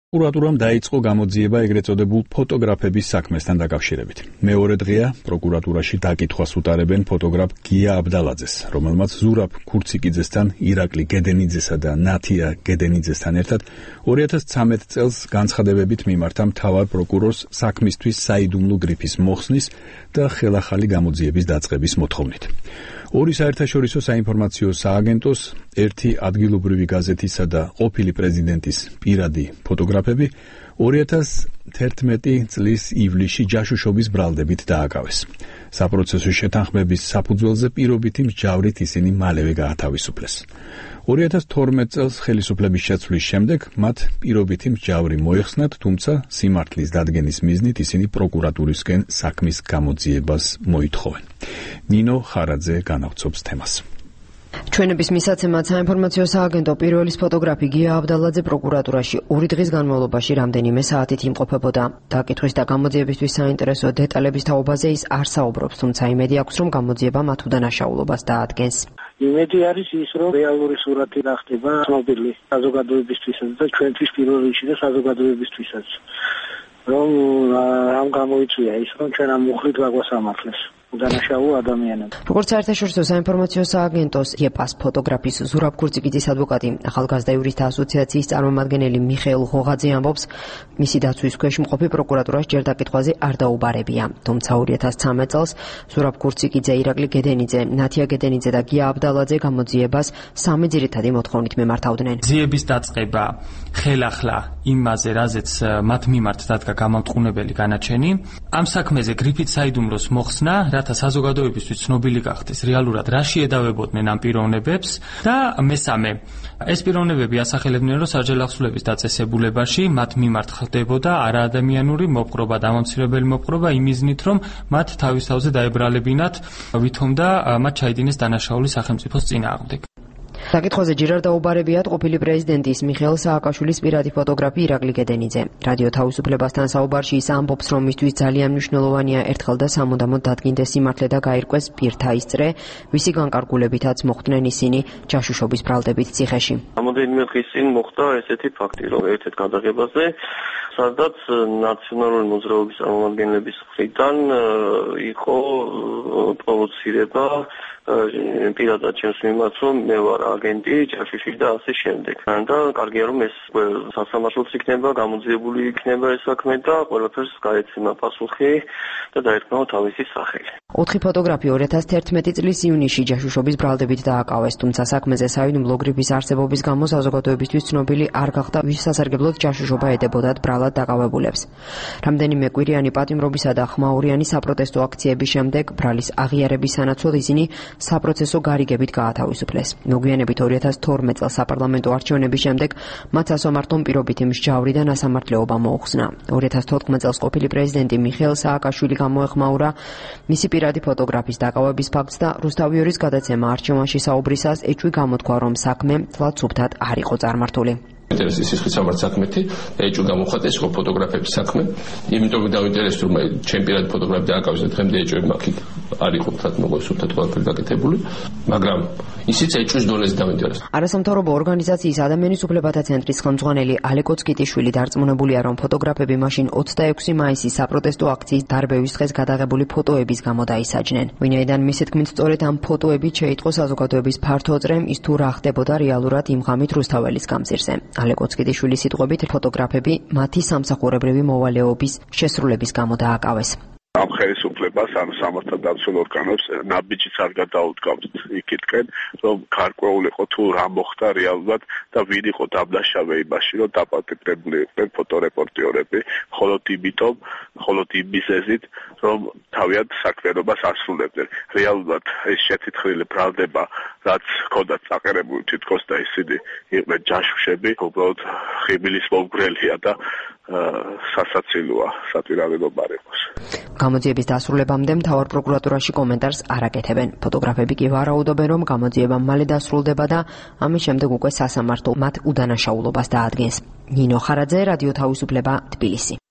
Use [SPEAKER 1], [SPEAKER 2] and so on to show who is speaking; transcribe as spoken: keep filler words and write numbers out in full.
[SPEAKER 1] პროკურატურამ დაიწყო გამოძიება ეგრეთ წოდებულ ფოტოგრაფების საქმესთან დაკავშირებით. მეორე დღეა პროკურატურაში დაკითხვას უტარებენ ფოტოგრაფ გია აბდალაძეს, რომელმაც ზურაბ ქურციკიძესთან, ირაკლი გედენიძესა და ნათია გედენიძესთან ერთად ორი ათას ცხრამეტ წელს განცხადებებით მიმართა მთავარ პროკურორს საქმისთვის საიდუმლო გრიფის მოხსნის და ხელახალი გამოძიების დაწყების მოთხოვნით. ორი საერთაშორისო საინფორმაციო სააგენტოს, ერთი ადგილობრივი გაზეთისა და ყოფილი პრეზიდენტის პირადი ფოტოგრაფები ორი ათას თერთმეტი წლის ივლისში ჯაშუშობის ბრალდებით დააკავეს. საპროცესო შეთანხმების საფუძველზე პირობითი მსჯავრით ისინი მალევე გაათავისუფლეს. ორი ათას თორმეტ წელს ხელისუფლების შეცვლის შემდეგ მათ პირობითი მსჯავრი მოეხსნათ, თუმცა სიმართლის დადგენის მიზნით ისინი პროკურატურისკენ საქმის გამოძიებას მოითხოვენ. ნინო ხარაძე განავრცობს თემას.
[SPEAKER 2] ჩვენების მისაცემად საინფორმაციო სააგენტო პირველის ფოტოგრაფი გია აბდალაძე პროკურატურაში ორი დღის განმავლობაში რამდენიმე საათით იმყოფებოდა. დაკითხვის და გამოძიებისთვის საინტერესო დეტალების თაობაზე ის არ საუბრობს, თუმცა იმედი აქვს, რომ გამოძიება მათ უდანაშაულობას დაადგენს.
[SPEAKER 3] იმედი არის ის, რომ რეალური სურათი გახდება ცნობილი საზოგადოებისთვისაც და ჩვენთვის პირველ რიგში და საზოგადოებისთვისაც. რომ ამ გამოიწვია ის, რომ ჩვენ ამ მუხლით გაგვასამართლეს. უდანაშაულო ადამიანები.
[SPEAKER 2] როგორც საერთაშორისო საინფორმაციო სააგენტოს იეპას ფოტოგრაფის ზურაბ ქურციკიძის ადვოკატი, ახალგაზრდა იურისტთა ასოციაციის წარმომადგენელი მიხეილ ღოღაძე ამბობს, მისი დაცვის ქვეშ მყოფი პროკურატურას ჯერ დაკითხვაზე არ დაუბარებია. თუმცა ორი ათას ცხრამეტ წელს ზურაბ ქურციკიძე, ირაკლი გედენიძე, ნათია გედენიძე და გია აბდალაძე გამოძიებას სამი ძირითადი მოთხოვნით მიმართავდნენ.
[SPEAKER 4] ძიების დაწყება ხელახლა იმაზე, რაზეც მათ მიმართ დადგა გამამტყუნებელი განაჩენი, ამ საქმეზე გრიფით საიდუმლოს მოხსნა, რათა საზოგადოებისთვის ცნობილი გახდეს რეალურად რა შეედავებოდნენ ამ პიროვნებებს და მესამე, ეს პიროვნებები ასახელებდნენ, რომ საჯელახსოვრების დაწესებულებაში მათ მიმართ ხდებოდა არაადამიანური მოპყრობა, დამამცირებელი მოპყრობა იმ მიზნით, რომ მათ თავის თავზე დაებრალებინათ, ვითომ და მათ ჩაიდინეს დანაშაული სახელმწიფოს წინააღმდეგ.
[SPEAKER 2] დაკითხვაზე ჯერ არ დაუბარებიათ ყოფილი პრეზიდენტის მიხეილ სააკაშვილის პირადი ფოტოგრაფი ირაკლი გედენიძე. რადიო თავისუფლებასთან საუბარში ის ამბობს, რომ მისთვის ძალიან მნიშვნელოვანია ერთხელ და სამუდამოდ დადგინდეს სიმართლე და გაირკვეს პირთა ის წრე, ვისი განკარგულებითაც მოხვდნენ ისინი ჯაშუშობის ბრალდებით ციხეში.
[SPEAKER 5] რამოდენიმე ხის წინ მოხდა ესეთი ფაქტი, რომ ერთ-ერთ გადაღებაზე, სადაც ნაციონალური მოძრაობის წარმომადგენლების მხრიდან იყო პროვოცირება პირადად ჩემს მიმართ, რომ მე ვარ აგენტი, ჯაშუში და ასე შემდეგ. და კარგია, რომ ეს სასამართლოც იქნება, გამოძიებული იქნება ეს საქმე და ყველაფერს გაეცემა პასუხი და დაეთქმაო თავისი სახელი.
[SPEAKER 2] ოთხი ფოტოგრაფი ორი ათას თერთმეტი წლის ივნისში ჯაშუშობის ბრალდებით დააკავეს, თუმცა საქმეზე საიდუმლო გრიფის არსებობის გამო საზოგადოებისთვის ცნობილი არ გახდა, ვის სასარგებლოდ ჯაშუშობა ედებოდათ ბრალად დაკავებულებს. რამდენიმე კვირიანი პატიმრობისა და ხმაურიანი საპროტესტო აქციების შემდეგ ბრალის აღიარების სანაცვლოდ ისინი საპროცესო გარიგებით გაათავისუფლეს. მოგვიანებით ორი ათას თორმეტ წელს საპარლამენტო არჩევნების შემდეგ მათ სასამართლომ პირობითი მსჯავრი და ნასამართლეობა მოუხსნა. ორი ათას თოთხმეტ წელს ყოფილი პრეზიდენტი მიხეილ სააკაშვილი გამოეხმაურა მისი პირადი ფოტოგრაფის დაკავების ფაქტს და რუსთავიორის გადაცემა არჩევანში საუბრისას ეჭვი გამოთქვა, რომ საქმე თლად სუფთად არ იყო წარმართული.
[SPEAKER 6] ინტერესის სისხლის სამართ საქმეთი და ეჭვი გამოხატეს ხო ფოტოგრაფების საქმე. იმიტომ დავინტერესდი, რომ ჩემ პირადი ფოტოგრაფი დააკავეს და დღემდე ეჭვი მაქვს არ იყო თათ მოგესურთად ყველაფერი გაკეთებული, მაგრამ ისიც ეჭვის დონეზე დავინტერესდი.
[SPEAKER 2] არასამთავრობო ორგანიზაციის ადამიანის უფლებათა ცენტრის ხელმძღვანელი ალეკო წკიტიშვილი დარწმუნებულია, რომ ფოტოგრაფები მაშინ ოცდაექვსი მაისის საპროტესტო აქციის დარბევის დღეს გადაღებული ფოტოების გამო დაისაჯნენ. ვინაიდან მისი თქმით, სწორედ ამ ფოტოებით შეიტყო საზოგადოების ფართო წრემ ის თუ რა ხდებოდა რეალურად იმ ღამით რუსთაველის გამზირზე. ალეკო წკიტიშვილის სიტყვებით, ფოტოგრაფები მათი სამსახურებრივი მოვალეობის შესრულების გამო დააკავეს.
[SPEAKER 7] ამ ხელისუფლებას, ამ სამართალდაცველ ორგანოს ნაბიჯიც არ გადაუდგავთ იქითკენ, რომ გარკვეულიყო თუ რა მოხდა რეალურად და ვინ იყო დამნაშავე იმაში, რომ დაპატიმრებული იყვნენ ფოტორეპორტიორები, მხოლოდ იმიტომ, მხოლოდ იმ მიზეზით, რომ თავიანთ საქმიანობას ასრულებდნენ. რეალურად ეს შეთითხრილი ბრალდება, რაც ჰქონდათ წაყერებული თითქოს და ისინი იყვნენ ჯაშუშები, უბრალოდ ხიბილის მომგვრელია და სასაცილოა სატვირთულობა იყოს.
[SPEAKER 2] გამოძიების დასრულებამდე მთავარ პროკურატურაში კომენტარს არ აკეთებენ. ფოტოგრაფები კი ვარაუდობენ, რომ გამოძიება მალე დასრულდება და ამის შემდეგ უკვე სასამართლო მათ უდანაშაულობას დაადგენს. ნინო ხარაძე, რადიო თავისუფლება, თბილისი.